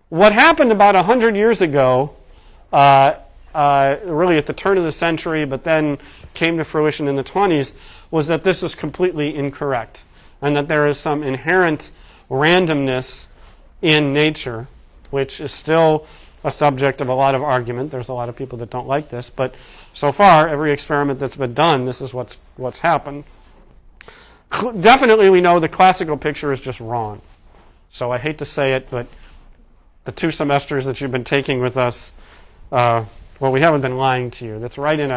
What happened about 100 years ago, really at the turn of the century, but then came to fruition in the 20s, was that this is completely incorrect, and that there is some inherent randomness in nature, which is still a subject of a lot of argument. There's a lot of people that don't like this, but so far, every experiment that's been done, this is what's happened. Definitely we know the classical picture is just wrong. So I hate to say it, but the 2 semesters that you've been taking with us, well, we haven't been lying to you. That's right in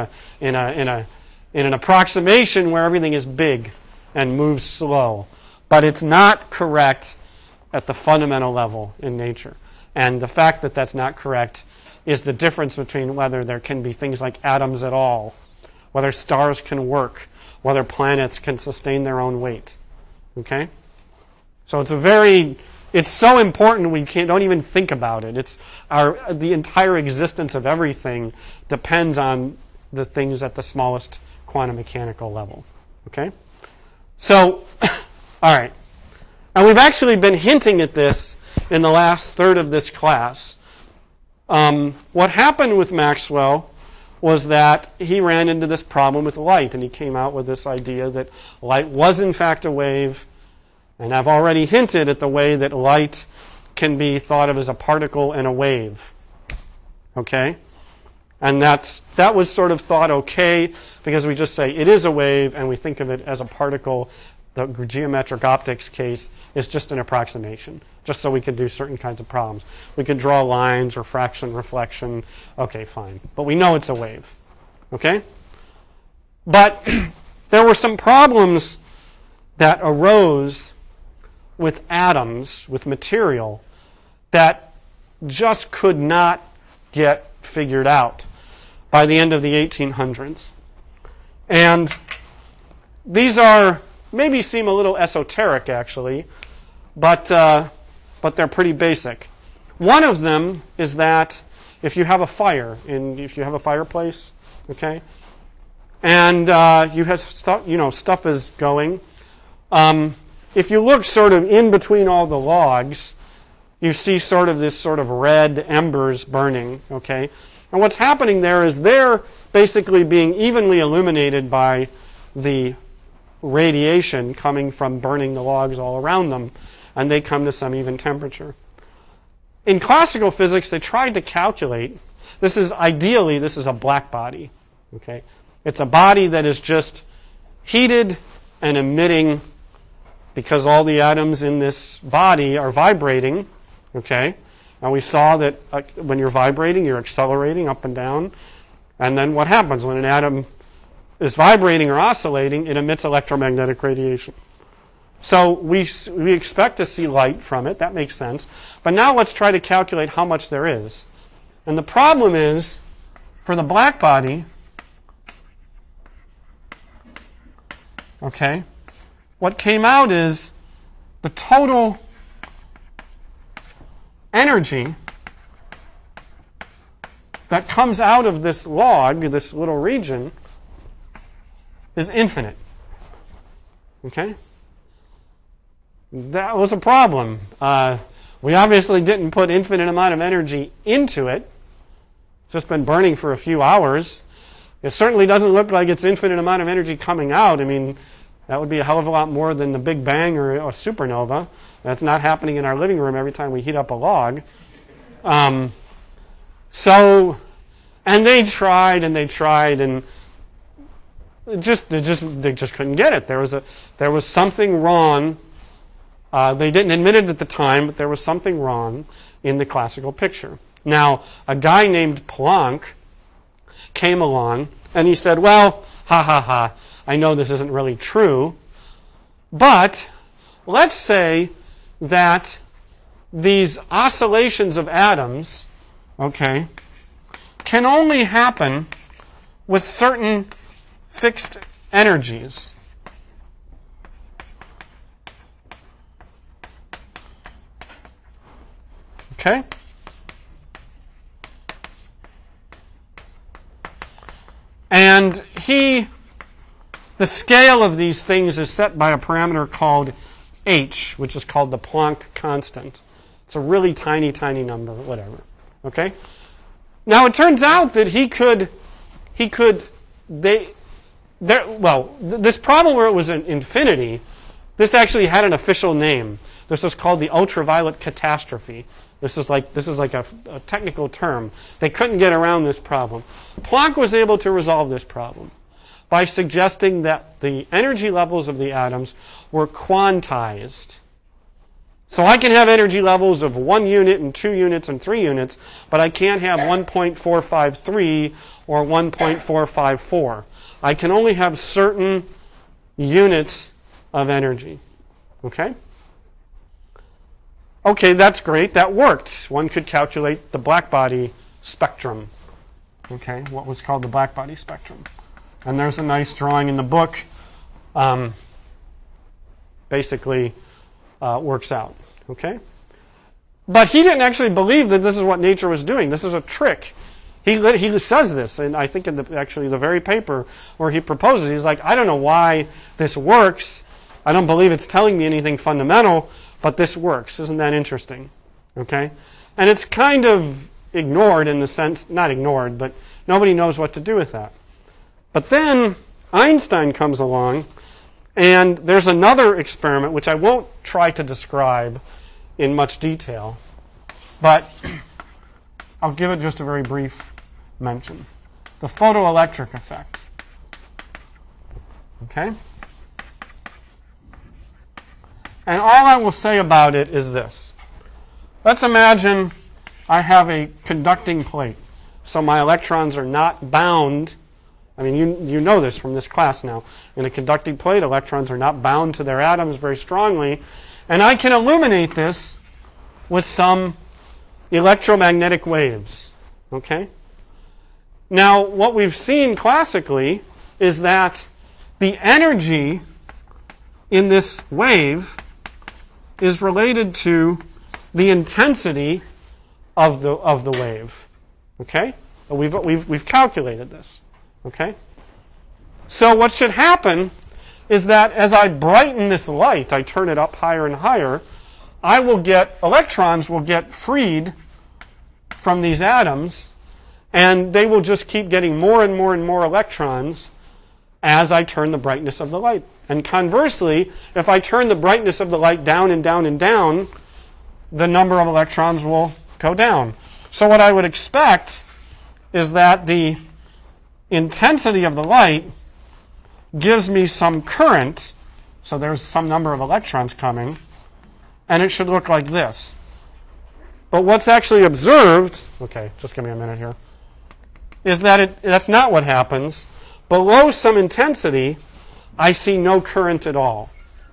an approximation where everything is big and moves slow. But it's not correct at the fundamental level in nature. And the fact that that's not correct is the difference between whether there can be things like atoms at all, whether stars can work, whether planets can sustain their own weight. Okay? So it's so important we don't even think about it. The entire existence of everything depends on the things at the smallest quantum mechanical level. Okay? So, all right. And we've actually been hinting at this in the last third of this class. What happened with Maxwell was that he ran into this problem with light, and he came out with this idea that light was in fact a wave. And I've already hinted at the way that light can be thought of as a particle and a wave. Okay? And that was sort of thought okay because we just say it is a wave and we think of it as a particle. The geometric optics case is just an approximation, just so we can do certain kinds of problems. We can draw lines, refraction, reflection. Okay, fine. But we know it's a wave. Okay? But there were some problems that arose with atoms, with material, that just could not get figured out by the end of the 1800s. And these maybe seem a little esoteric, actually, but they're pretty basic. One of them is that if you have a fire, if you have a fireplace, okay, and you have stuff is going, if you look sort of in between all the logs, you see sort of this sort of red embers burning, okay? And what's happening there is they're basically being evenly illuminated by the radiation coming from burning the logs all around them, and they come to some even temperature. In classical physics, they tried to calculate, this is a black body, okay? It's a body that is just heated and emitting because all the atoms in this body are vibrating, okay? And we saw that when you're vibrating, you're accelerating up and down. And then what happens when an atom is vibrating or oscillating? It emits electromagnetic radiation. So we expect to see light from it. That makes sense. But now let's try to calculate how much there is. And the problem is, for the black body, okay, what came out is the total energy that comes out of this log, this little region, is infinite. Okay? That was a problem. We obviously didn't put infinite amount of energy into it. It's just been burning for a few hours. It certainly doesn't look like it's infinite amount of energy coming out. I mean, that would be a hell of a lot more than the Big Bang or a supernova. That's not happening in our living room every time we heat up a log. And they tried, and they just couldn't get it. There was something wrong. They didn't admit it at the time, but there was something wrong in the classical picture. Now, a guy named Planck came along, and he said, well, I know this isn't really true, but let's say that these oscillations of atoms, okay, can only happen with certain fixed energies. Okay? And the scale of these things is set by a parameter called h, which is called the Planck constant. It's a really tiny, tiny number, whatever. Okay? Now it turns out that this problem where it was an infinity, this actually had an official name. This was called the ultraviolet catastrophe. This is like a technical term. They couldn't get around this problem. Planck was able to resolve this problem by suggesting that the energy levels of the atoms were quantized. So I can have energy levels of 1 unit and 2 units and 3 units, but I can't have 1.453 or 1.454. I can only have certain units of energy. Okay? Okay, that's great. That worked. One could calculate the blackbody spectrum. Okay, what was called the blackbody spectrum. And there's a nice drawing in the book. Basically works out. Okay? But he didn't actually believe that this is what nature was doing. This is a trick. He says this, and I think in the very paper where he proposes, he's like, I don't know why this works. I don't believe it's telling me anything fundamental, but this works. Isn't that interesting? Okay? And it's kind of ignored in the sense, not ignored, but nobody knows what to do with that. But then Einstein comes along, and there's another experiment, which I won't try to describe in much detail, but I'll give it just a very brief mention. The photoelectric effect. Okay? And all I will say about it is this. Let's imagine I have a conducting plate. So my electrons are not bound. I mean, you know this from this class now. In a conducting plate, electrons are not bound to their atoms very strongly. And I can illuminate this with some electromagnetic waves. Okay? Now, what we've seen classically is that the energy in this wave is related to the intensity of the wave. Okay? We've calculated this. Okay? So what should happen is that as I brighten this light, I turn it up higher and higher, electrons will get freed from these atoms, and they will just keep getting more and more and more electrons as I turn the brightness of the light. And conversely, if I turn the brightness of the light down and down and down, the number of electrons will go down. So what I would expect is that the intensity of the light gives me some current, so there's some number of electrons coming, and it should look like this. But what's actually observed, okay, just give me a minute here, is that that's not what happens. Below some intensity, I see no current at all.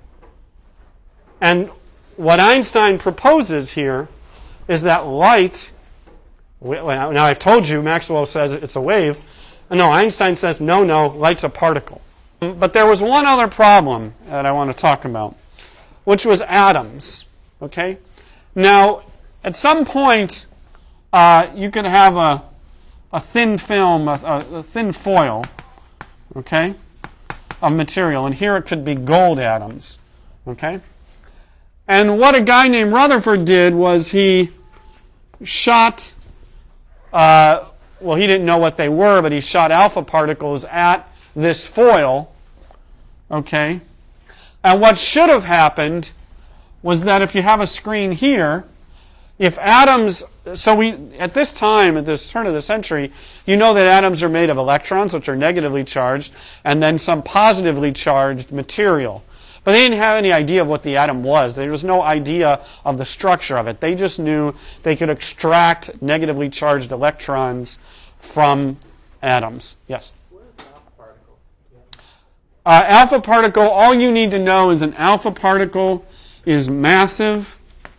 And what Einstein proposes here is that light, now I've told you, Maxwell says it's a wave. No, Einstein says, no, light's a particle. But there was one other problem that I want to talk about, which was atoms. Okay? Now, at some point, you could have a thin film, a thin foil, okay, of material. And here it could be gold atoms. Okay? And what a guy named Rutherford did was he shot, he didn't know what they were, but he shot alpha particles at this foil. Okay? And what should have happened was that if you have a screen here, if atoms, at this time, at this turn of the century, you know that atoms are made of electrons, which are negatively charged, and then some positively charged material. But they didn't have any idea of what the atom was. There was no idea of the structure of it. They just knew they could extract negatively charged electrons from atoms. Yes? What is an alpha particle? Alpha particle, all you need to know is an alpha particle is massive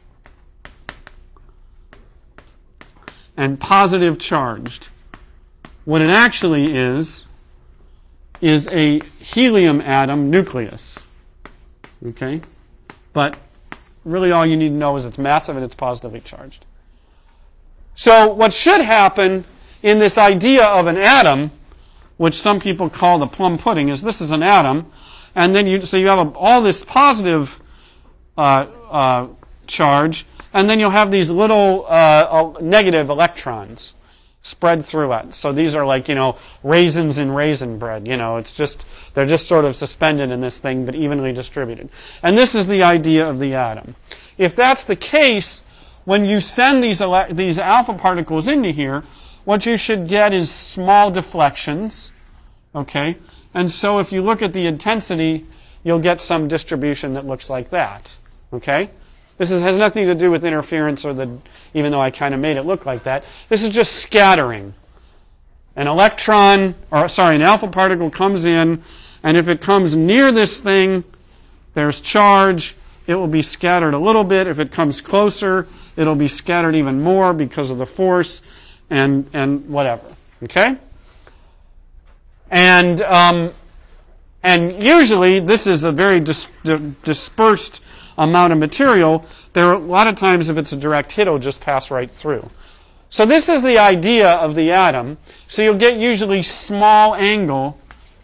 and positive charged. What it actually is a helium atom nucleus. Okay? But really all you need to know is it's massive and it's positively charged. So what should happen in this idea of an atom, which some people call the plum pudding, is this is an atom, and then you have all this positive charge, and then you'll have these little negative electrons spread through it. So these are like, raisins in raisin bread. They're just sort of suspended in this thing, but evenly distributed. And this is the idea of the atom. If that's the case, when you send these alpha particles into here, what you should get is small deflections. Okay? And so if you look at the intensity, you'll get some distribution that looks like that. Okay? This has nothing to do with interference even though I kind of made it look like that. This is just scattering. An alpha particle comes in, and if it comes near this thing, there's charge. It will be scattered a little bit. If it comes closer, it'll be scattered even more because of the force and whatever. Okay? And usually, this is a very dispersed amount of material. There are a lot of times, if it's a direct hit, it'll just pass right through. So this is the idea of the atom. So you'll get usually small angle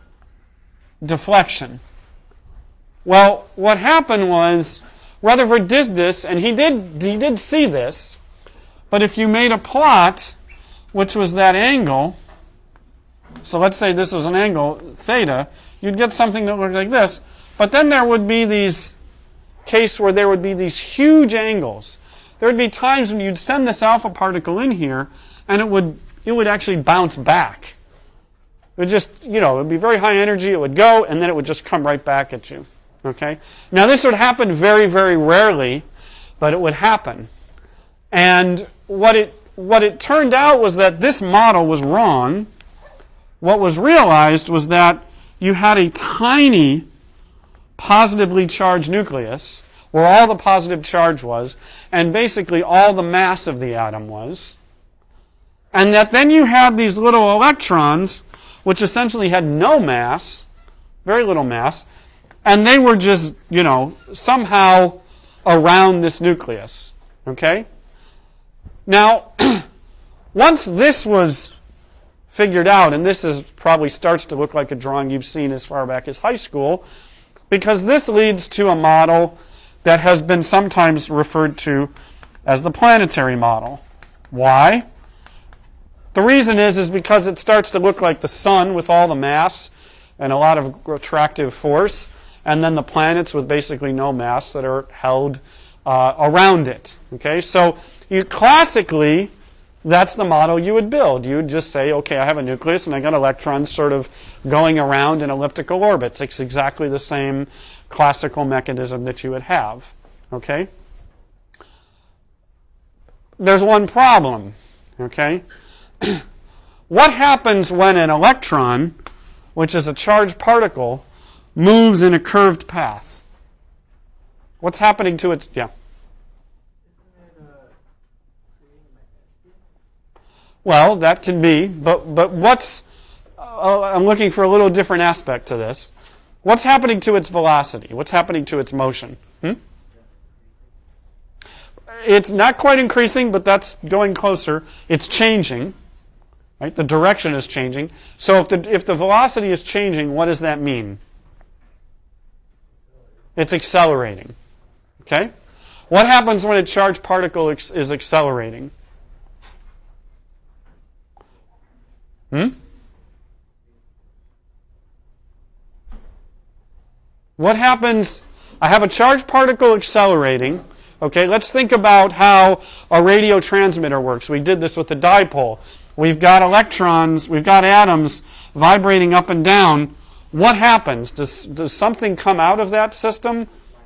deflection. Well, what happened was Rutherford did this, and he did see this. But if you made a plot, which was that angle, so let's say this was an angle theta, you'd get something that looked like this. But then there would be these case where there would be these huge angles. There would be times when you'd send this alpha particle in here, and it would actually bounce back. It would just, it would be very high energy. It would go, and then it would just come right back at you. Okay? Now, this would happen very, very rarely, but it would happen. And what it turned out was that this model was wrong. What was realized was that you had a tiny positively charged nucleus where all the positive charge was and basically all the mass of the atom was. And that then you had these little electrons which essentially had no mass, very little mass, and they were just, somehow around this nucleus. Okay? Now, once this was figured out, and this probably starts to look like a drawing you've seen as far back as high school, because this leads to a model that has been sometimes referred to as the planetary model. Why? The reason is because it starts to look like the sun with all the mass and a lot of attractive force, and then the planets with basically no mass that are held around it. Okay, so classically, that's the model you would build. You would just say, okay, I have a nucleus and I got electrons sort of going around in elliptical orbits. It's exactly the same classical mechanism that you would have. Okay? There's one problem. Okay? What happens when an electron, which is a charged particle, moves in a curved path? What's happening to its... Yeah. Well, that can be, but what's... I'm looking for a little different aspect to this. What's happening to its velocity? What's happening to its motion? It's not quite increasing, but that's going closer. It's changing. Right? The direction is changing. So if the velocity is changing, what does that mean? It's accelerating. Okay? What happens when a charged particle is accelerating? What happens? I have a charged particle accelerating. Okay, let's think about how a radio transmitter works. We did this with the dipole. We've got electrons, we've got atoms vibrating up and down. What happens? Does something come out of that system?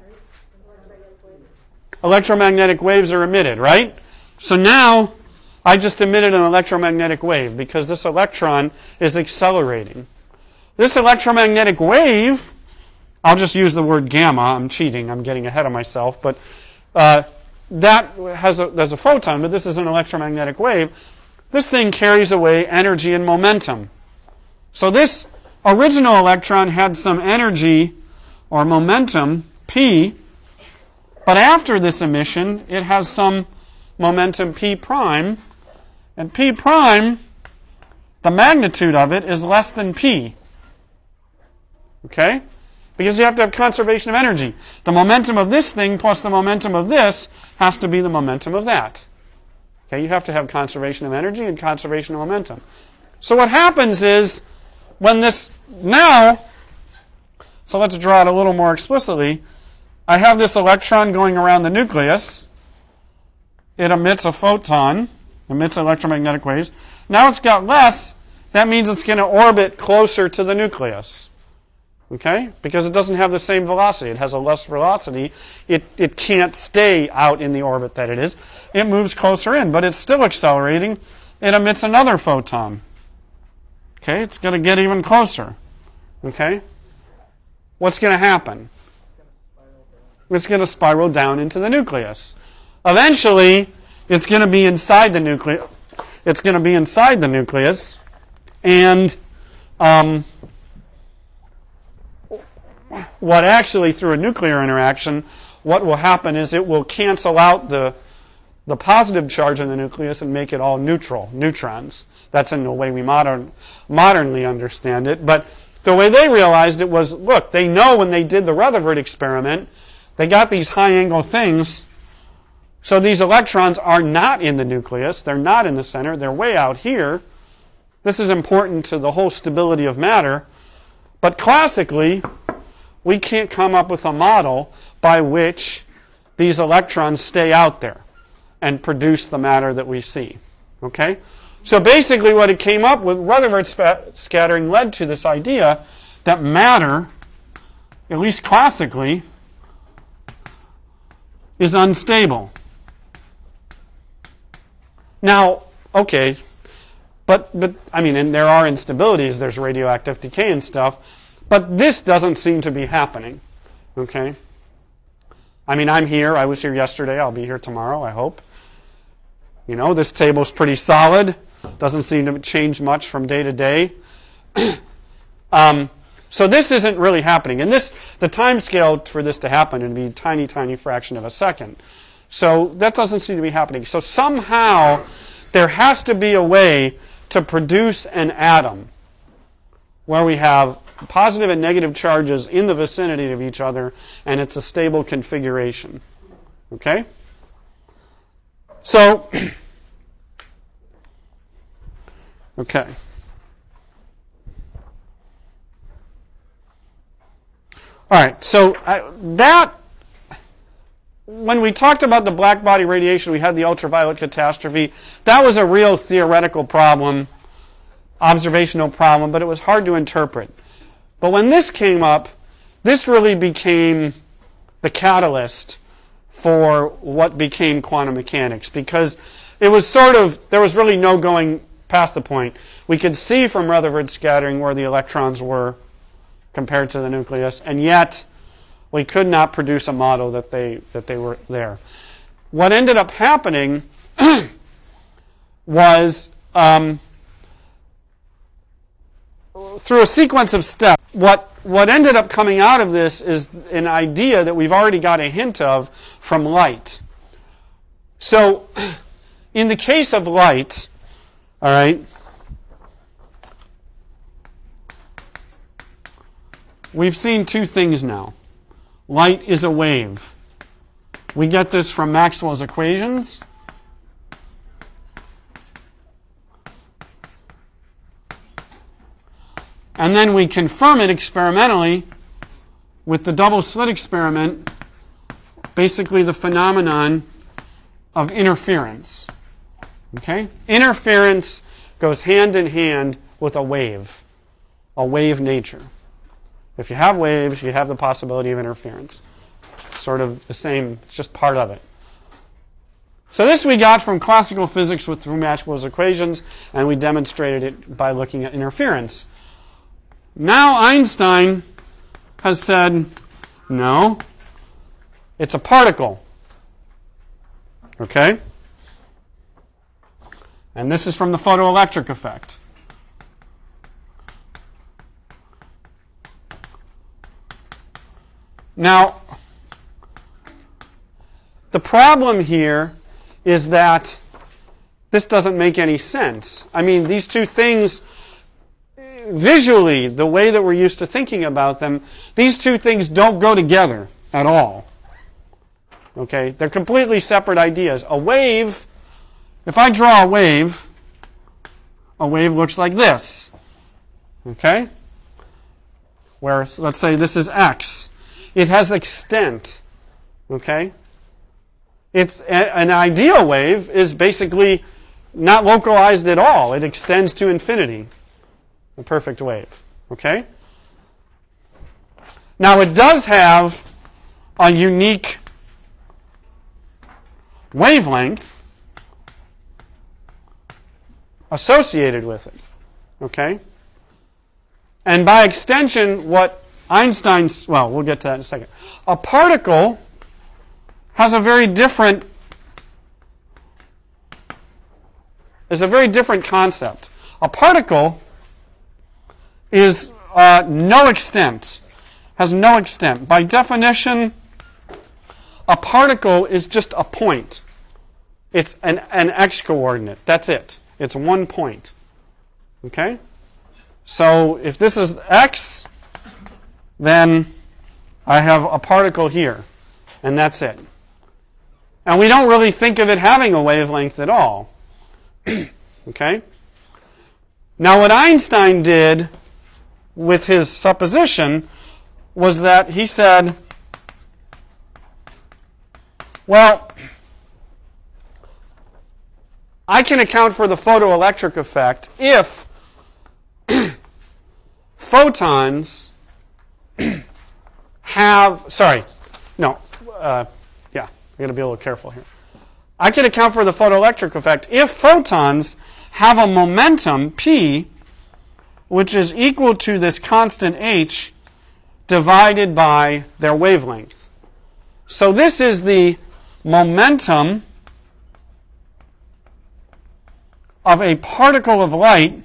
Electromagnetic waves are emitted, right? So now I just emitted an electromagnetic wave because this electron is accelerating. This electromagnetic wave, I'll just use the word gamma. I'm cheating. I'm getting ahead of myself. But there's a photon, but this is an electromagnetic wave. This thing carries away energy and momentum. So this original electron had some energy or momentum, P, but after this emission, it has some momentum P prime, and P prime, the magnitude of it is less than P. Okay? Because you have to have conservation of energy. The momentum of this thing plus the momentum of this has to be the momentum of that. Okay, you have to have conservation of energy and conservation of momentum. So what happens is, when this now, so let's draw it a little more explicitly, I have this electron going around the nucleus. It emits a photon, emits electromagnetic waves. Now it's got less. That means it's going to orbit closer to the nucleus. Okay? Because it doesn't have the same velocity. It has a less velocity. It can't stay out in the orbit that it is. It moves closer in, but it's still accelerating. It emits another photon. Okay? It's going to get even closer. Okay? What's going to happen? It's going to spiral down into the nucleus. Eventually, it's going to be inside the nucleus. It's going to be inside the nucleus, and what actually, through a nuclear interaction, what will happen is it will cancel out the positive charge in the nucleus and make it all neutral, neutrons. That's in the way we modernly understand it. But the way they realized it was, look, they know when they did the Rutherford experiment, they got these high-angle things. So these electrons are not in the nucleus. They're not in the center. They're way out here. This is important to the whole stability of matter. But classically, we can't come up with a model by which these electrons stay out there and produce the matter that we see. Okay? So basically what it came up with, Rutherford scattering led to this idea that matter, at least classically, is unstable. Now, okay, but I mean, and there are instabilities, there's radioactive decay and stuff, but this doesn't seem to be happening, okay? I mean, I'm here, I was here yesterday, I'll be here tomorrow, I hope. You know, this table's pretty solid, doesn't seem to change much from day to day. So this isn't really happening, and the time scale for this to happen would be a tiny, tiny fraction of a second. So that doesn't seem to be happening. So somehow there has to be a way to produce an atom where we have positive and negative charges in the vicinity of each other, and it's a stable configuration. Okay? So, okay. All right, so when we talked about the black body radiation, we had the ultraviolet catastrophe. That was a real theoretical problem, observational problem, but it was hard to interpret. But when this came up, this really became the catalyst for what became quantum mechanics, because it was there was really no going past the point. We could see from Rutherford scattering where the electrons were compared to the nucleus, and yet we could not produce a model that they were there. What ended up happening was, through a sequence of steps, what ended up coming out of this is an idea that we've already got a hint of from light. So, in the case of light, all right, we've seen two things now. Light is a wave. We get this from Maxwell's equations. And then we confirm it experimentally with the double slit experiment, basically the phenomenon of interference. Okay? Interference goes hand in hand with a wave nature. If you have waves, you have the possibility of interference. Sort of the same, it's just part of it. So this we got from classical physics through Maxwell's equations, and we demonstrated it by looking at interference. Now Einstein has said, no, it's a particle. Okay? And this is from the photoelectric effect. Now, the problem here is that this doesn't make any sense. I mean, these two things, visually, the way that we're used to thinking about them, these two things don't go together at all. Okay? They're completely separate ideas. A wave, if I draw a wave looks like this. Okay? Where, let's say this is x. It has extent. Okay? It's an ideal wave is basically not localized at all. It extends to infinity. A perfect wave. Okay? Now it does have a unique wavelength associated with it. Okay? And by extension, what Einstein's, well, we'll get to that in a second. A particle has a very different concept. A particle is no extent, has no extent. By definition, a particle is just a point. It's an x coordinate. That's it. It's one point. Okay? So if this is x, then I have a particle here, and that's it. And we don't really think of it having a wavelength at all. Okay? Now what Einstein did with his supposition was that he said, well, I can account for the photoelectric effect if photons have, I'm going to be a little careful here. I can account for the photoelectric effect if photons have a momentum, P, which is equal to this constant h divided by their wavelength. So this is the momentum of a particle of light,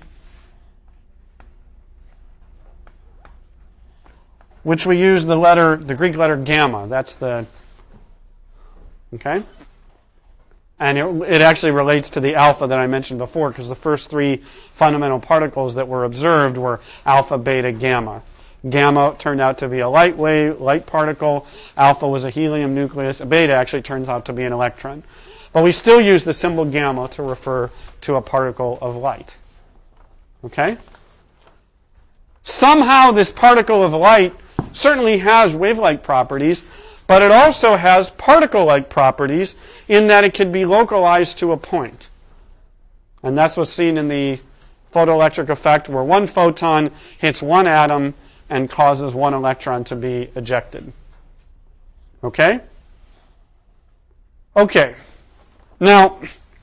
which we use the Greek letter gamma. That's the, okay? And it actually relates to the alpha that I mentioned before, because the first three fundamental particles that were observed were alpha, beta, gamma. Gamma turned out to be a light particle. Alpha was a helium nucleus. Beta actually turns out to be an electron. But we still use the symbol gamma to refer to a particle of light. Okay? Somehow this particle of light certainly has wave-like properties, but it also has particle-like properties in that it can be localized to a point. And that's what's seen in the photoelectric effect, where one photon hits one atom and causes one electron to be ejected. Okay? Okay. Now,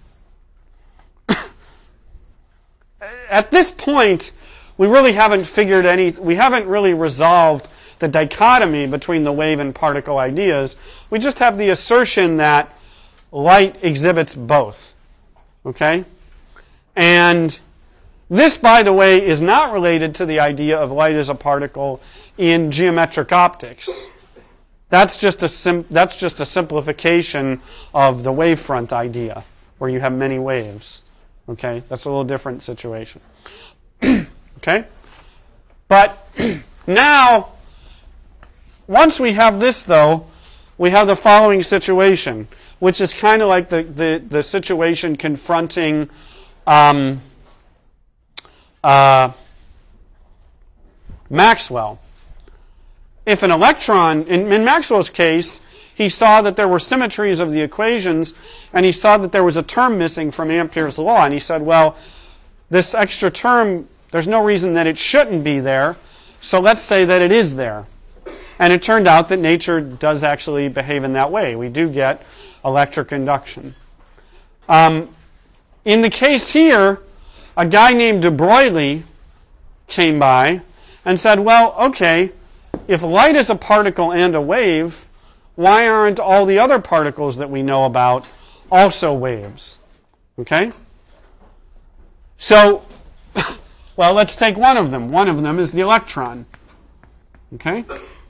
at this point, we really haven't really resolved the dichotomy between the wave and particle ideas. We just have the assertion that light exhibits both. Okay? And this, by the way, is not related to the idea of light as a particle in geometric optics. That's just a simplification of the wavefront idea, where you have many waves. Okay? That's a little different situation. Okay? But now, once we have this, though, we have the following situation, which is kind of like the situation confronting Maxwell. If an electron, in Maxwell's case, he saw that there were symmetries of the equations, and he saw that there was a term missing from Ampere's law, and he said, well, this extra term, there's no reason that it shouldn't be there, so let's say that it is there. And it turned out that nature does actually behave in that way. We do get electric induction. In the case here, a guy named de Broglie came by and said, well, okay, if light is a particle and a wave, why aren't all the other particles that we know about also waves? Okay? So, well, let's take one of them. One of them is the electron. Okay?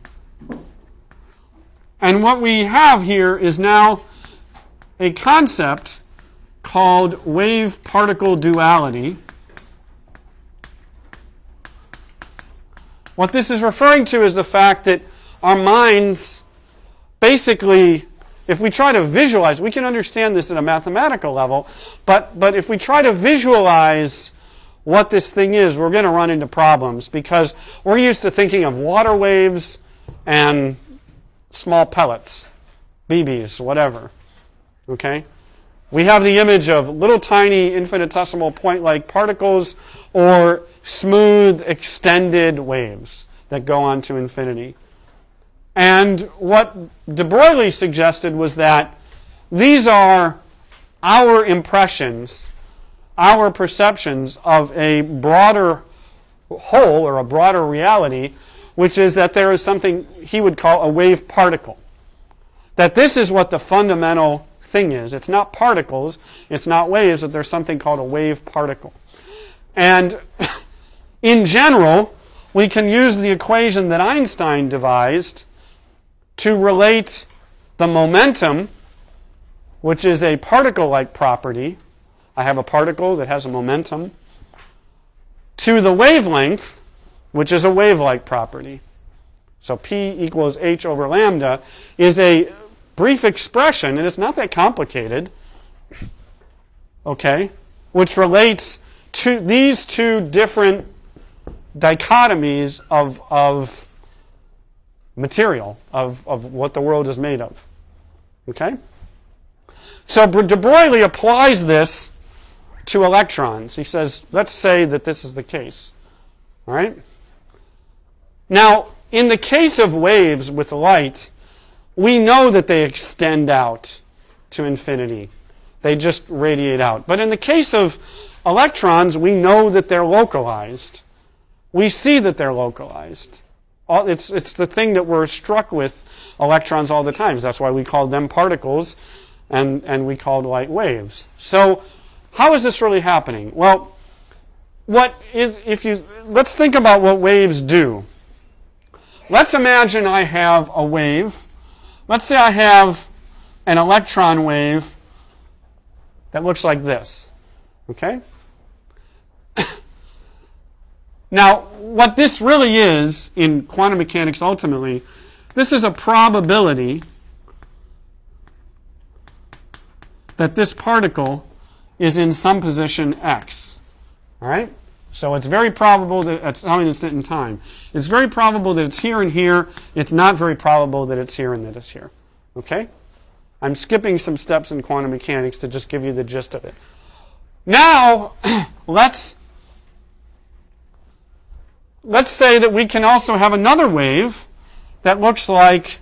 And what we have here is now a concept called wave-particle duality. What this is referring to is the fact that our minds, basically, if we try to visualize, we can understand this at a mathematical level, but if we try to visualize what this thing is, we're going to run into problems because we're used to thinking of water waves and small pellets, BBs, whatever. Okay? We have the image of little tiny infinitesimal point-like particles or smooth extended waves that go on to infinity. And what de Broglie suggested was that these are our impressions, our perceptions of a broader whole or a broader reality, which is that there is something he would call a wave particle. That this is what the fundamental thing is. It's not particles, it's not waves, but there's something called a wave particle. And in general, we can use the equation that Einstein devised to relate the momentum, which is a particle-like property. I have a particle that has a momentum, to the wavelength, which is a wave-like property. So P equals h over lambda is a brief expression, and it's not that complicated, okay, which relates to these two different dichotomies of material, of what the world is made of. Okay? So de Broglie applies this to electrons. He says, let's say that this is the case. All right? Now, in the case of waves with light, we know that they extend out to infinity. They just radiate out. But in the case of electrons, we know that they're localized. We see that they're localized. It's the thing that we're struck with electrons all the time. That's why we call them particles and we call light waves. So how is this really happening? Well, let's think about what waves do. Let's imagine I have a wave. Let's say I have an electron wave that looks like this. Okay? Now, what this really is in quantum mechanics ultimately, this is a probability that this particle is in some position x. All right? So it's very probable that at some instant in time. It's very probable that it's here and here. It's not very probable that it's here and that it's here. Okay? I'm skipping some steps in quantum mechanics to just give you the gist of it. Now, let's say that we can also have another wave that looks like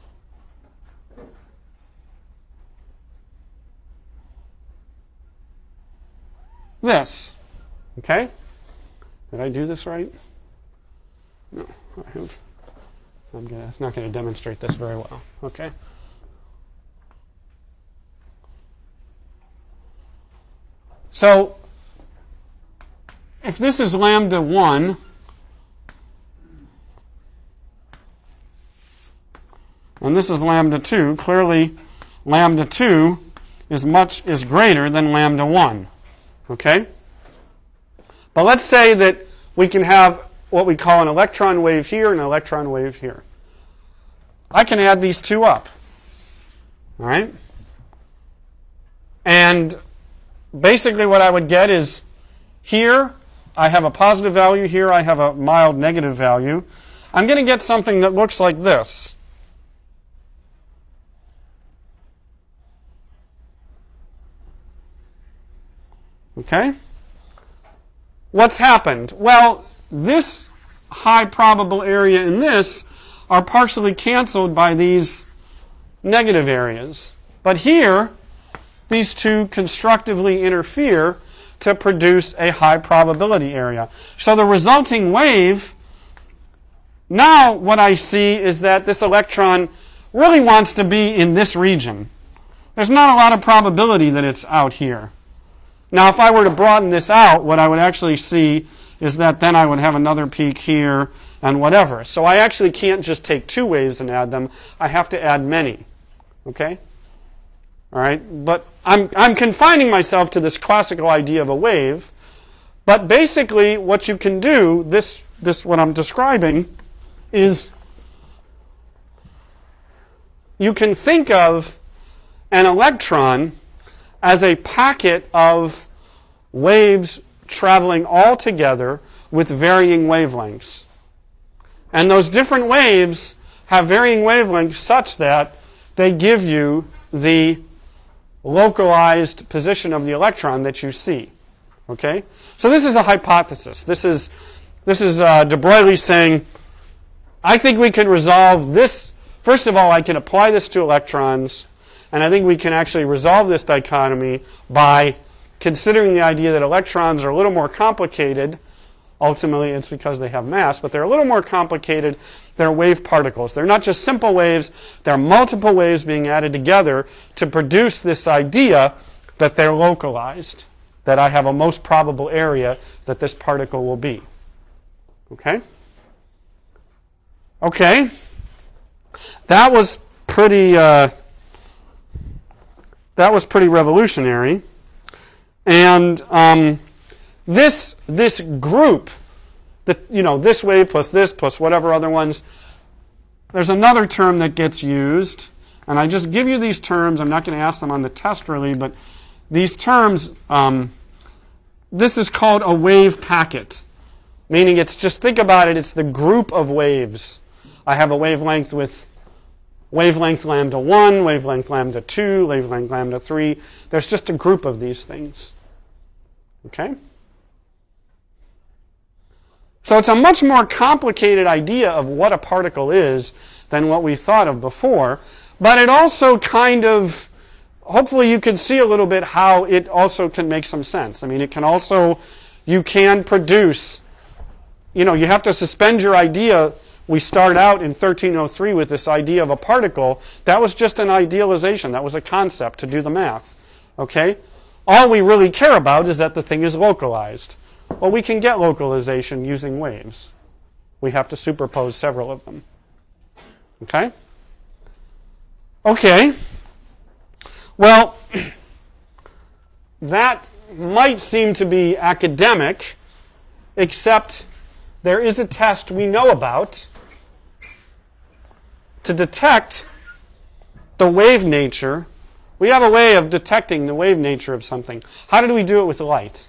this. Okay? Did I do this right? No, I have. It's not going to demonstrate this very well. Okay? So, if this is lambda 1, and this is lambda 2, clearly lambda 2 is greater than lambda 1. Okay? But let's say that we can have what we call an electron wave here and an electron wave here. I can add these two up. All right? And basically what I would get is here I have a positive value, here I have a mild negative value. I'm going to get something that looks like this. Okay? What's happened? Well, this high probable area and this are partially canceled by these negative areas. But here, these two constructively interfere to produce a high probability area. So the resulting wave, now what I see is that this electron really wants to be in this region. There's not a lot of probability that it's out here. Now, if I were to broaden this out, what I would actually see is that then I would have another peak here and whatever. So I actually can't just take two waves and add them. I have to add many. Okay? All right? But I'm confining myself to this classical idea of a wave. But basically, what you can do, this what I'm describing is you can think of an electron as a packet of waves traveling all together with varying wavelengths. And those different waves have varying wavelengths such that they give you the localized position of the electron that you see. Okay? So this is a hypothesis. This is de Broglie saying, I think we can resolve this. First of all, I can apply this to electrons, and I think we can actually resolve this dichotomy by considering the idea that electrons are a little more complicated. Ultimately, it's because they have mass, but they're a little more complicated. They're wave particles. They're not just simple waves. They're multiple waves being added together to produce this idea that they're localized, that I have a most probable area that this particle will be. Okay? Okay. That was pretty revolutionary. And this group, this wave plus this plus whatever other ones, there's another term that gets used, and I just give you these terms. I'm not going to ask them on the test really, but these terms, this is called a wave packet, meaning it's just, think about it, it's the group of waves. I have a wavelength with wavelength lambda 1, wavelength lambda 2, wavelength lambda 3. There's just a group of these things. Okay? So it's a much more complicated idea of what a particle is than what we thought of before, but it also kind of, hopefully you can see a little bit how it also can make some sense. I mean, it can also, you can produce, you have to suspend your idea. We start out in 1303 with this idea of a particle. That was just an idealization. That was a concept to do the math. Okay? All we really care about is that the thing is localized. Well, we can get localization using waves. We have to superpose several of them. Okay? Okay. Well, that might seem to be academic, except there is a test we know about to detect the wave nature. We have a way of detecting the wave nature of something. How did we do it with light?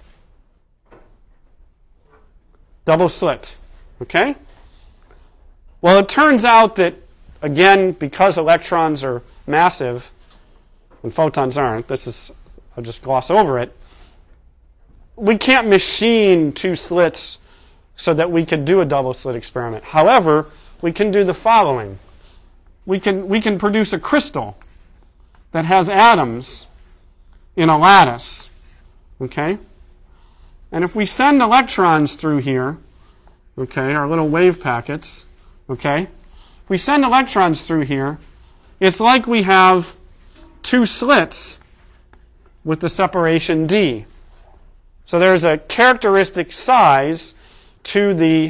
Double slit. Okay? Well, it turns out that, again, because electrons are massive and photons aren't, I'll just gloss over it, we can't machine two slits so that we can do a double slit experiment. However, we can do the following. We can produce a crystal that has atoms in a lattice. Okay? And if we send electrons through here, okay, our little wave packets, okay, if we send electrons through here, it's like we have two slits with the separation d. So there's a characteristic size to the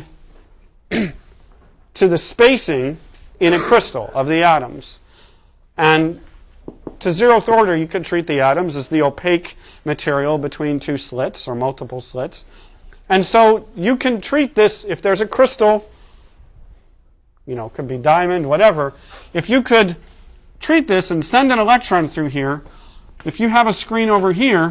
spacing in a crystal of the atoms. And to zeroth order, you could treat the atoms as the opaque material between two slits or multiple slits. And so you can treat this, if there's a crystal, it could be diamond, whatever. If you could treat this and send an electron through here, if you have a screen over here,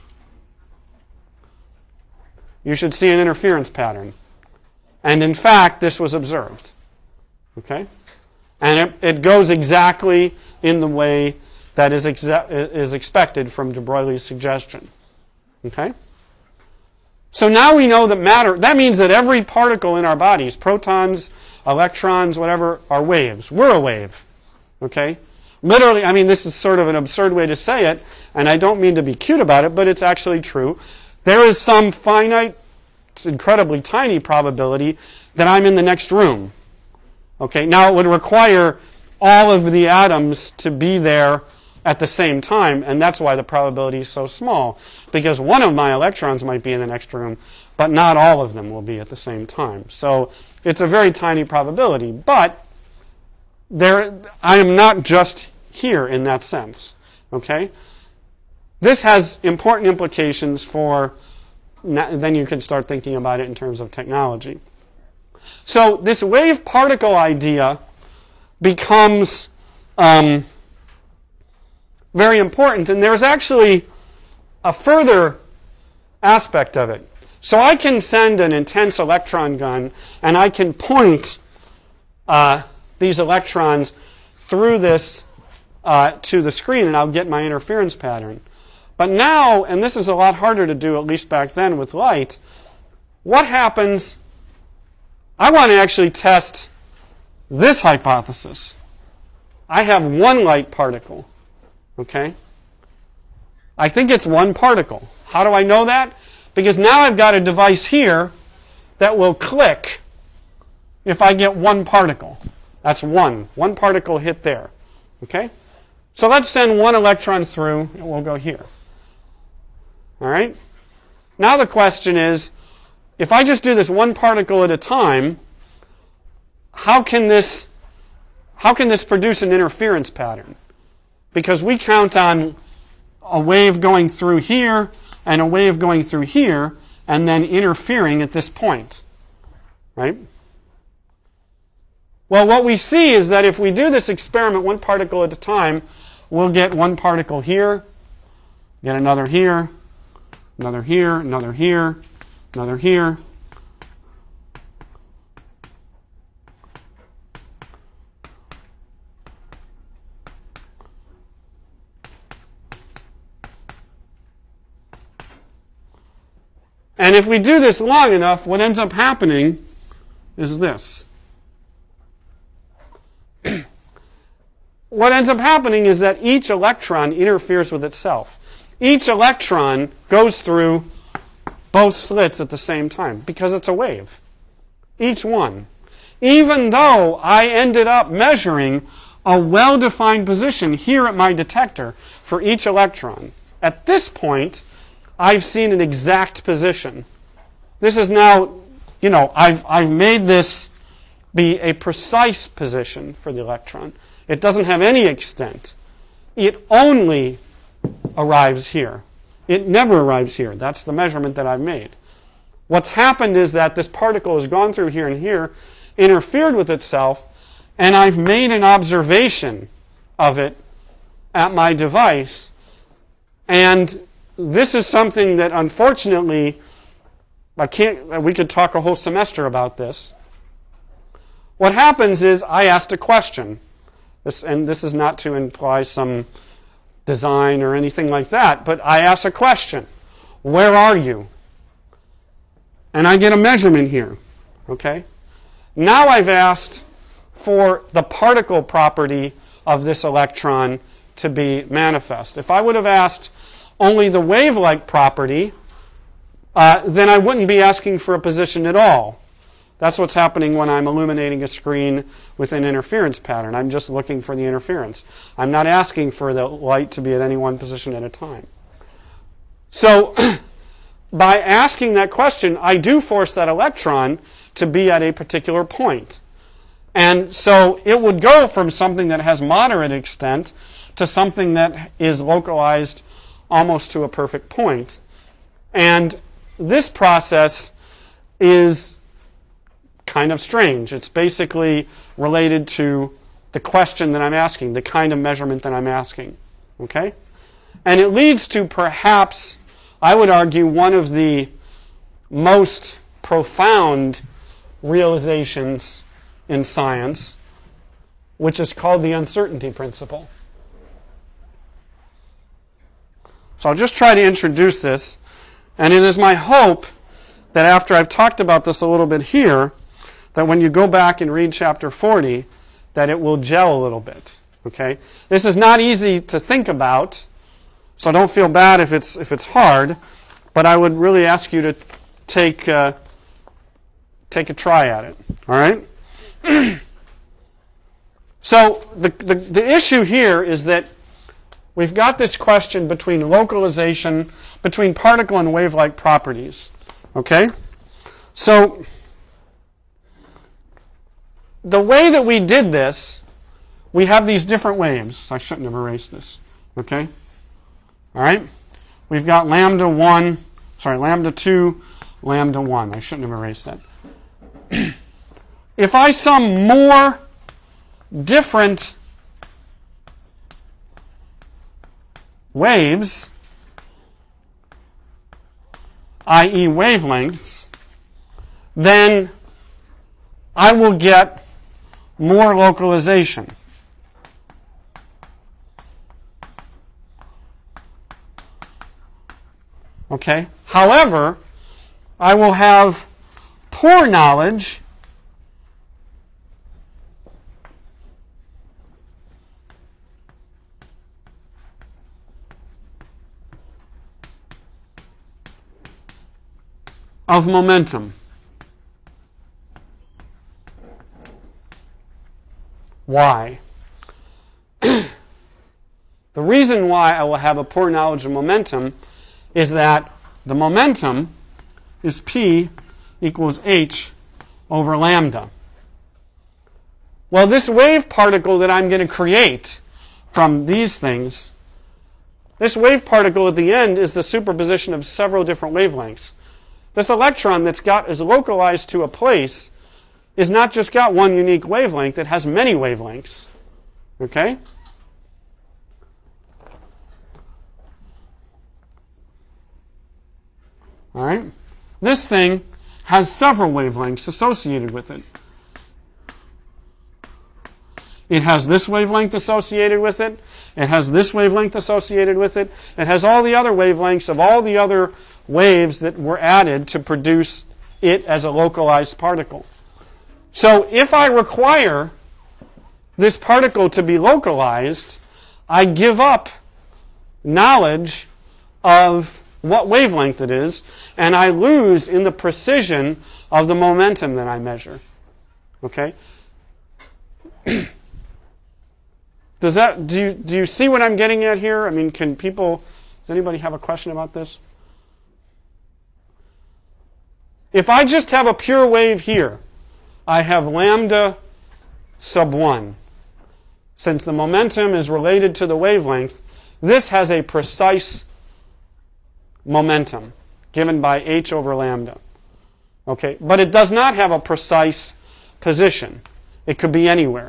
you should see an interference pattern. And in fact, this was observed. Okay? And it goes exactly in the way that is expected from de Broglie's suggestion. Okay? So now we know that matter, that means that every particle in our bodies, protons, electrons, whatever, are waves. We're a wave. Okay? Literally, I mean, this is sort of an absurd way to say it, and I don't mean to be cute about it, but it's actually true. There is some finite, incredibly tiny probability that I'm in the next room. Okay? Now, it would require all of the atoms to be there at the same time, and that's why the probability is so small, because one of my electrons might be in the next room, but not all of them will be at the same time. So it's a very tiny probability, but I am not just here in that sense. Okay? This has important implications for, then you can start thinking about it in terms of technology. So this wave particle idea becomes very important, and there's actually a further aspect of it. So I can send an intense electron gun, and I can point these electrons through this to the screen, and I'll get my interference pattern. But now, and this is a lot harder to do, at least back then with light, what happens? I want to actually test this hypothesis. I have one light particle, okay? I think it's one particle. How do I know that? Because now I've got a device here that will click if I get one particle. That's one. One particle hit there, okay? So let's send one electron through, and we'll go here. All right? Now the question is, if I just do this one particle at a time, how can this produce an interference pattern? Because we count on a wave going through here and a wave going through here and then interfering at this point. Right? Well, what we see is that if we do this experiment one particle at a time, we'll get one particle here, get another here, another here, another here, another here. And if we do this long enough, what ends up happening is this. What ends up happening is that each electron interferes with itself. Each electron goes through both slits at the same time because it's a wave. Each one. Even though I ended up measuring a well-defined position here at my detector for each electron. At this point, I've seen an exact position. This is now, I've made this be a precise position for the electron. It doesn't have any extent. It only arrives here. It never arrives here. That's the measurement that I've made. What's happened is that this particle has gone through here and here, interfered with itself, and I've made an observation of it at my device. And this is something that, unfortunately, we could talk a whole semester about this. What happens is I asked a question. This is not to imply some design or anything like that, but I ask a question. Where are you? And I get a measurement here. Okay? Now I've asked for the particle property of this electron to be manifest. If I would have asked only the wave-like property, then I wouldn't be asking for a position at all. That's what's happening when I'm illuminating a screen with an interference pattern. I'm just looking for the interference. I'm not asking for the light to be at any one position at a time. So by asking that question, I do force that electron to be at a particular point. And so it would go from something that has moderate extent to something that is localized almost to a perfect point. And this process is kind of strange. It's basically related to the question that I'm asking, the kind of measurement that I'm asking. Okay? And it leads to perhaps, I would argue, one of the most profound realizations in science, which is called the uncertainty principle. So I'll just try to introduce this, and it is my hope that after I've talked about this a little bit here, that when you go back and read chapter 40, that it will gel a little bit. Okay? This is not easy to think about, so don't feel bad if it's hard, but I would really ask you to take a try at it. All right? So the issue here is that we've got this question between localization, between particle and wave-like properties. Okay? So the way that we did this, we have these different waves. I shouldn't have erased this. Okay? All right? We've got lambda 2, lambda 1. I shouldn't have erased that. if I sum more different waves, i.e. wavelengths, then I will get more localization. Okay? However, I will have poor knowledge of momentum. Why? The reason why I will have a poor knowledge of momentum is that the momentum is P equals h over lambda. Well, this wave particle that I'm going to create from these things, this wave particle at the end is the superposition of several different wavelengths. This electron is localized to a place is not just got one unique wavelength, it has many wavelengths. Okay? All right? This thing has several wavelengths associated with it. It has this wavelength associated with it. It has this wavelength associated with it. It has all the other wavelengths of all the other waves that were added to produce it as a localized particle. So if I require this particle to be localized, I give up knowledge of what wavelength it is, and I lose in the precision of the momentum that I measure. Okay? Do you see what I'm getting at here? I mean, does anybody have a question about this? If I just have a pure wave here, I have lambda sub 1. Since the momentum is related to the wavelength, this has a precise momentum given by h over lambda. Okay, but it does not have a precise position. It could be anywhere.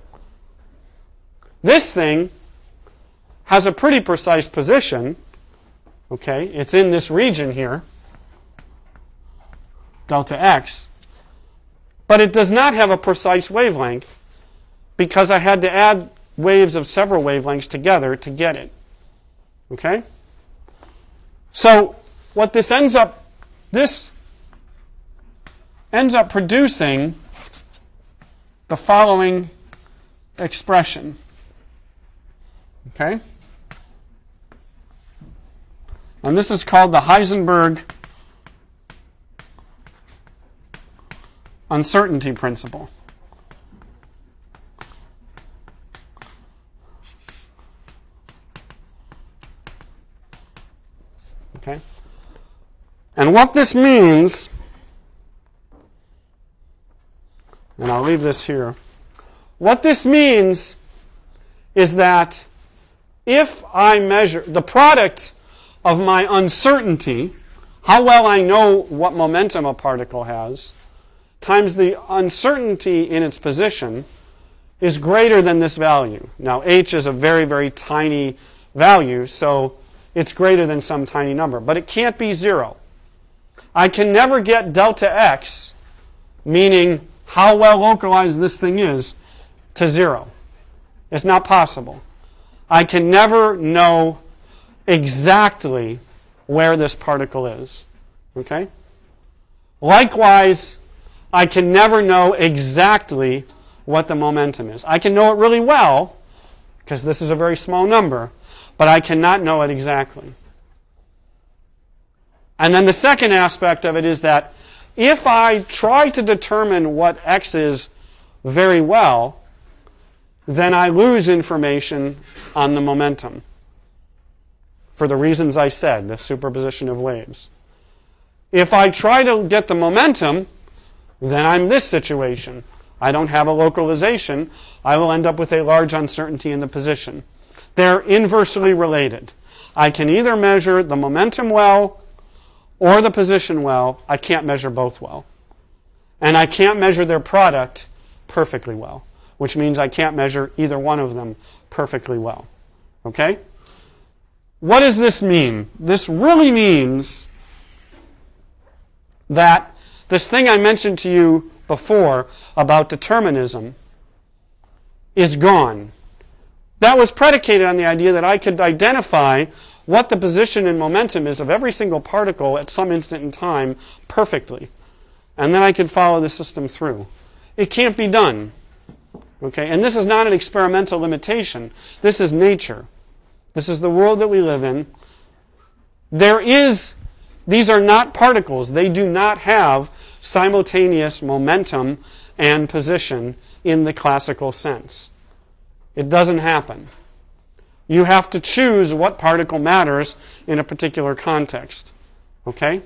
This thing has a pretty precise position. Okay, it's in this region here, delta x, but it does not have a precise wavelength because I had to add waves of several wavelengths together to get it. Okay? So what this ends up producing the following expression. Okay? And this is called the Heisenberg uncertainty principle. Okay? And what this means, and I'll leave this here, what this means is that if I measure the product of my uncertainty, how well I know what momentum a particle has, times the uncertainty in its position is greater than this value. Now, h is a very, very tiny value, so it's greater than some tiny number. But it can't be 0. I can never get delta x, meaning how well localized this thing is, to 0. It's not possible. I can never know exactly where this particle is. Okay? Likewise, I can never know exactly what the momentum is. I can know it really well, because this is a very small number, but I cannot know it exactly. And then the second aspect of it is that if I try to determine what x is very well, then I lose information on the momentum for the reasons I said, the superposition of waves. If I try to get the momentum, then I'm this situation. I don't have a localization. I will end up with a large uncertainty in the position. They're inversely related. I can either measure the momentum well or the position well. I can't measure both well. And I can't measure their product perfectly well, which means I can't measure either one of them perfectly well. Okay? What does this mean? This really means that this thing I mentioned to you before about determinism is gone. That was predicated on the idea that I could identify what the position and momentum is of every single particle at some instant in time perfectly. And then I could follow the system through. It can't be done. Okay? And this is not an experimental limitation. This is nature. This is the world that we live in. These are not particles. They do not have simultaneous momentum and position in the classical sense. It doesn't happen. You have to choose what particle matters in a particular context. Okay?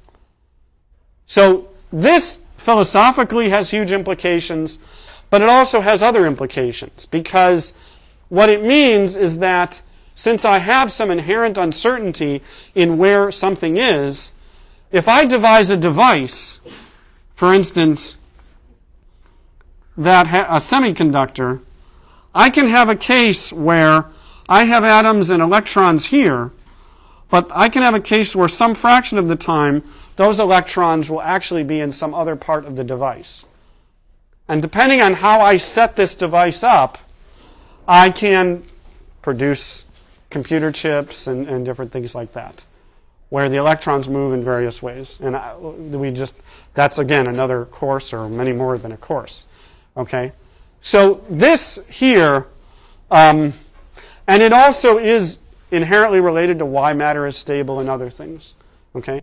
So this philosophically has huge implications, but it also has other implications, because what it means is that since I have some inherent uncertainty in where something is, if I devise a device, for instance, that a semiconductor, I can have a case where I have atoms and electrons here, but I can have a case where some fraction of the time those electrons will actually be in some other part of the device. And depending on how I set this device up, I can produce computer chips and different things like that, where the electrons move in various ways. And that's again another course, or many more than a course. Okay? So this here, and it also is inherently related to why matter is stable and other things. Okay?